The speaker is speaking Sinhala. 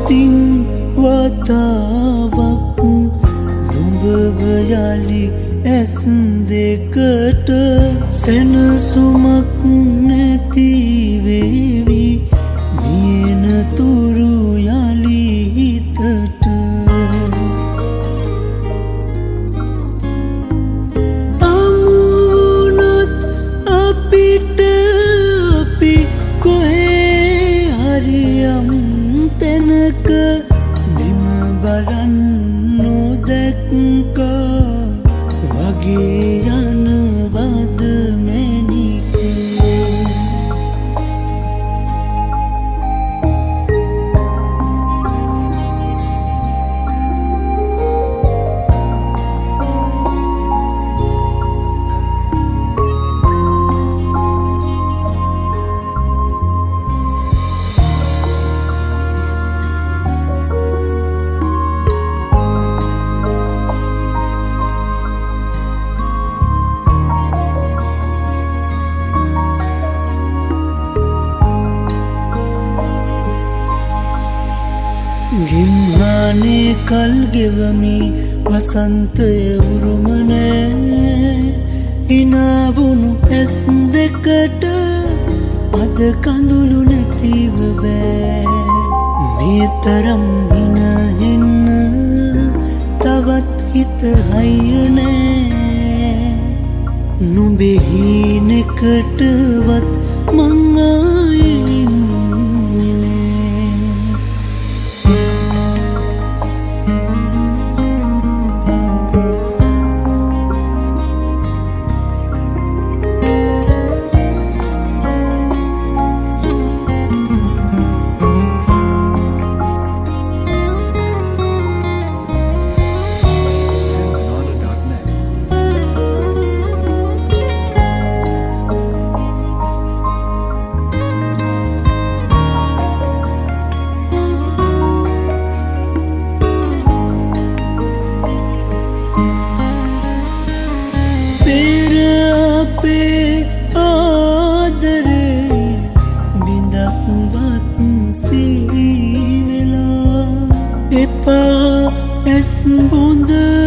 අතින් වතාවක් නුඹව යලි ඇස් දෙකට සැනසුමක් නැති වේවි මියන තුරු යලි හිතට අමුණොත් අපිට අපි කොහේ හරියම් තැනක බිම බලන් නොදැක්කා වගේ යනවද මැනිකේ ගිම්හානේ කල් ගෙවමි වසන්තය උරුමනෑ හිනාවුණු ඇස් දෙකට අද කඳුළු නැතිව බෑ මේ තරම් හිනහෙන්න තවත් හිත හයිය නෑ නුඹේ හීනෙකටවත් මං ආයේ එපා ඇස් බොඳ